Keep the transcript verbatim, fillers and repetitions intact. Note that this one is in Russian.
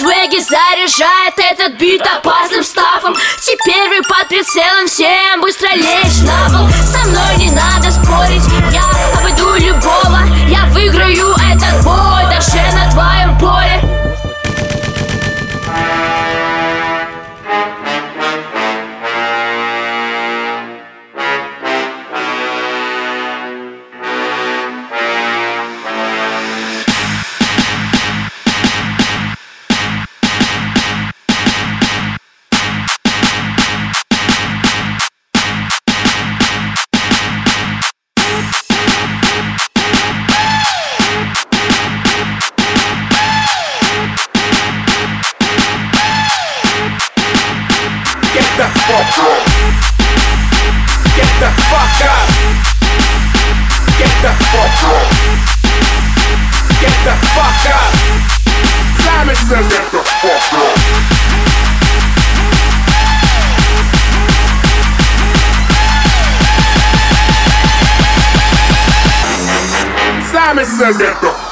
свеги заряжает этот бит опасным стафом. Теперь вы под прицелом, всем быстро лечь на пол. Со мной не надо спорить, я обойду любого. Я выиграю этот бой даже на твоем поле. Get the fuck up. Get the fuck up. Get the fuck up. Get the fuck up. Simon says get the fuck up. Simon says get the